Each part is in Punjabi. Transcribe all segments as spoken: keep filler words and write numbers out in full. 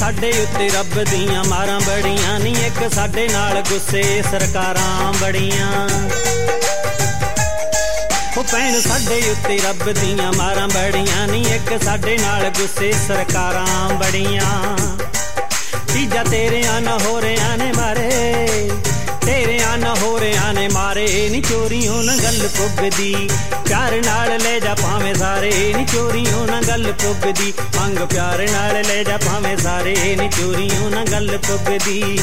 ਸਾਡੇ ਉੱਤੇ ਰੱਬ ਦੀਆਂ ਮਾਰਾਂ ਬੜੀਆਂ ਨੀ, ਇੱਕ ਸਾਡੇ ਨਾਲ ਗੁੱਸੇ ਸਰਕਾਰਾਂ ਬੜੀਆਂ। ਉਹ ਭੈਣ ਸਾਡੇ ਉੱਤੇ ਰੱਬ ਦੀਆਂ ਮਾਰਾਂ ਬੜੀਆਂ ਨੀ, ਇੱਕ ਸਾਡੇ ਨਾਲ ਗੁੱਸੇ ਸਰਕਾਰਾਂ ਬੜੀਆਂ। ਤੀਜਾ ਤੇਰਿਆਂ ਨਾ ਹੋ ਰਿਆਂ ਨੇ ਮਾਰੇ, ਤੇਰਿਆਂ ਨਾ ਹੋ ਰਿਆਂ ਨੇ ਮਾਰੇ ਨੀ, ਚੋਰੀਓਂ ਨਾ ਗੱਲ ਪੁੱਗਦੀ। ਪਿਆਰ ਨਾਲ ਲੈ ਜਾ ਭਾਵੇਂ ਸਾਰੇ ਨੀ, ਚੋਰੀਓਂ ਨਾ ਗੱਲ ਪੁੱਗਦੀ। ਮੰਗ ਪਿਆਰ ਨਾਲ ਲੈ ਜਾ ਭਾਵੇਂ ਸਾਰੇ ਨੀ, ਚੋਰੀਓਂ ਨਾ ਗੱਲ ਪੁੱਗਦੀ।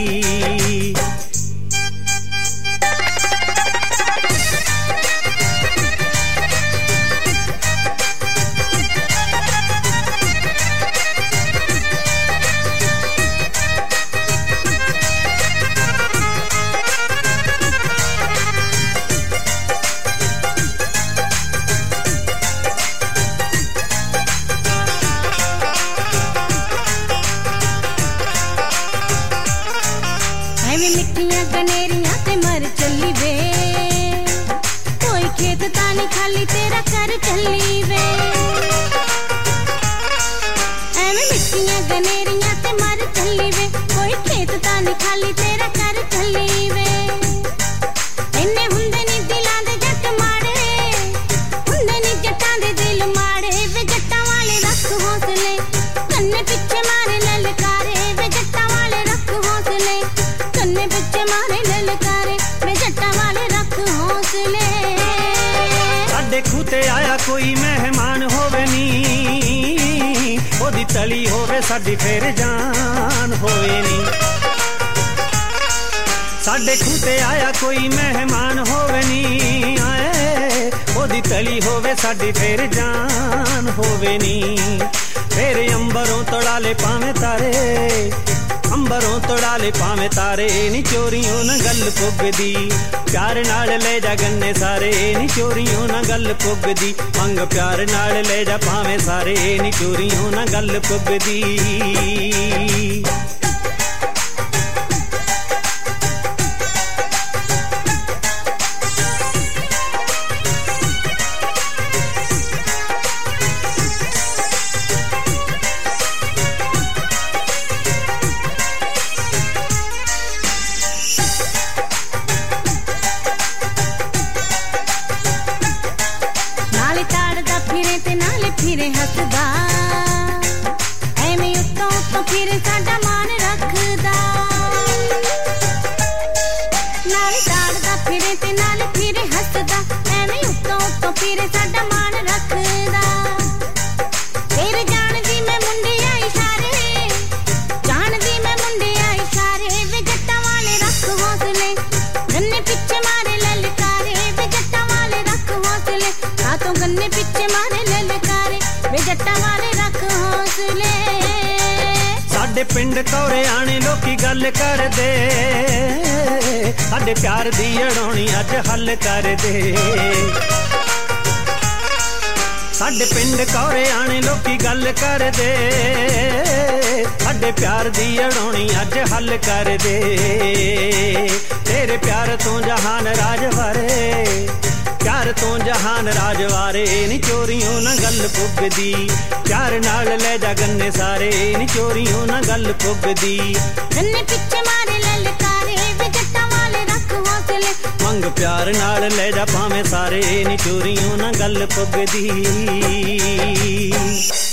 ਐਵੇਂ ਮਿੱਠੀਆਂ ਗਨੇਰੀਆਂ ਤੇ ਮਰ ਚੱਲੀ ਵੇ, ਕੋਈ ਖੇਤ ਤਾਂ ਨੀ ਖਾਲੀ ਤੇਰਾ ਘਰ ਚੱਲੀ ਵੇ। ਐਵੇਂ ਮਿੱਠੀਆਂ ਗਨੇਰੀਆਂ ਤੇ ਮਰ ਚੱਲੀ ਵੇ, ਕੋਈ ਖੇਤ ਤਾਂ ਨੀ ਖਾਲੀ ਤੇਰਾ ਘਰ ਚੱਲੀ ਵੇ। ਇੰਨੇ ਹੁੰਦੇ ਨੀ ਦਿਲਾਂ ਦੇ ਜੱਟ ਮਾੜੇ, ਹੁੰਦੇ ਨੀ ਜੱਟਾਂ ਦੇ ਦਿਲ ਮਾੜੇ ਵੇ। ਜੱਟਾਂ ਵਾਲੇ ਰੱਖ ਹੌਸਲੇ, ਕੰਨੇ ਪਿੱਛੇ ਮਾਰੇ ਲਲਕਾਰੇ ਵੇ। ਜੱਟਾਂ ਵਾਲੇ ਰੱਖ ਹੌਸਲੇ, ਕੰਨੇ ਪਿੱਛੇ ਮਾਰੇ ਲਲਕਾਰੇ ਵੇ। ਜੱਟਾਂ ਵਾਲੇ ਰੱਖ ਹੌਸਲੇ। ਸਾਡੇ ਖੂਹ ਤੇ ਆਇਆ ਕੋਈ ਮਹਿਮਾਨ ਹੋਵੇ ਨੀ, ਉਹਦੀ ਤਲੀ ਹੋਵੇ ਸਾਡੀ ਫੇਰ ਜਾਨ ਹੋਵੇ ਨੀ। ਸਾਡੇ ਖੂਹ ਤੇ ਆਇਆ ਕੋਈ ਮਹਿਮਾਨ ਹੋਵੇ ਨੀ, ਆਏ ਉਹਦੀ ਤਲੀ ਹੋਵੇ ਸਾਡੀ ਫੇਰ ਜਾਨ ਹੋਵੇ ਨੀ। ਫੇਰ ਅੰਬਰੋਂ ਤੜਾ ਲੈ ਭਾਵੇਂ ਤਾਰੇ, ਅੰਬਰੋਂ ਤੜਾ ਲੈ ਭਾਵੇਂ ਤਾਰੇ ਨੀ, ਚੋਰੀਓਂ ਨਾ ਗੱਲ ਪੁੱਗਦੀ। ਪਿਆਰ ਨਾਲ ਲੈ ਜਾ ਗੰਨੇ ਸਾਰੇ ਨੀ, ਚੋਰੀਓਂ ਨਾ ਗੱਲ ਪੁੱਗਦੀ। ਮੰਗ ਪਿਆਰ ਨਾਲ ਲੈ ਜਾ ਭਾਵੇਂ ਸਾਰੇ ਨੀ, ਚੋਰੀਓਂ ਨਾ ਗੱਲ ਪੁੱਗਦੀ। ਨਾਲੇ ਤਾੜਦਾ ਫਿਰੇ ਤੇ ਨਾਲੇ ਫਿਰੇ ਹੱਸਦਾ, ਐਵੇਂ ਉੱਤੋਂ ਉੱਤੋਂ ਫਿਰੇ ਸਾਡਾ ਮਾਨ ਰੱਖਦਾ। ਨਾਲੇ ਤਾੜਦਾ ਫਿਰੇ ਤੇ ਨਾਲੇ ਫਿਰੇ ਹੱਸਦਾ, ਐਵੇਂ ਉੱਤੋਂ ਉੱਤੋਂ ਫਿਰੇ ਸਾਡਾ ਮਾਨ ਰੱਖਦਾ। ਫਿਰ ਜਾਣਦੀ ਮੈਂ ਮੁੰਡਿਆਂ ਇਸ਼ਾਰੇ, ਜਾਣਦੀ ਮੈਂ ਮੁੰਡਿਆਂ ਇਸ਼ਾਰੇ ਵੇ। ਜੱਟਾਂ ਵਾਲੇ ਰੱਖ ਹੌਸਲੇ, ਗੰਨੇ ਪਿੱਛੇ ਮਾਰੇ ਲਲਕਾਰੇ ਵੇ। ਜੱਟਾਂ ਵਾਲੇ ਰੱਖ ਹੌਸਲੇ, ਕਾਤੋਂ ਗੰਨੇ ਪਿੱਛੇ ਮਾਰੇ ਲਲਕਾਰੇ ਵੇ। ਜੱਟਾਂ ਵਾਲੇ ਰੱਖ ਹੌਸਲੇ। ਸਾਡੇ ਪਿੰਡ ਕੌਰਿਆਂ ਨੇ ਲੋਕੀ ਗੱਲ ਕਰਦੇ, ਸਾਡੇ ਪਿਆਰ ਦੀ ਅੜਾਉਣੀ ਅੱਜ ਹੱਲ ਕਰਦੇ। ਸਾਡੇ ਪਿੰਡ ਕੌਰਿਆਂ ਨੇ ਲੋਕੀ ਗੱਲ ਕਰਦੇ, ਸਾਡੇ ਪਿਆਰ ਦੀ ਅੜਾਉਣੀ ਅੱਜ ਹੱਲ ਕਰਦੇ। ਤੇਰੇ ਪਿਆਰ ਤੋਂ ਜਹਾਨ ਰਾਜ ਵਾਰੇ, ਪਿਆਰ ਤੋਂ ਜਹਾਨ ਰਾਜ ਵਾਰੇ ਨੀ, ਚੋਰੀਓਂ ਨਾ ਗੱਲ ਪੁੱਗਦੀ। ਪਿਆਰ ਨਾਲ ਲੈ ਜਾ ਗੰਨੇ ਸਾਰੇ ਨੀ, ਚੋਰੀਓਂ ਨਾ ਗੱਲ ਪੁੱਗਦੀ। ਗੰਨੇ ਪਿੱਛੇ ਮਾਰੇ ਲਲਕਾਰੇ ਵੇ। ਜੱਟਾਂ ਵਾਲੇ ਰੱਖ ਹੌਸਲੇ, ਮੰਗ ਪਿਆਰ ਨਾਲ ਲੈ ਜਾ ਭਾਵੇਂ ਸਾਰੇ ਨੀ, ਚੋਰੀਓਂ ਨਾ ਗੱਲ ਪੁੱਗਦੀ।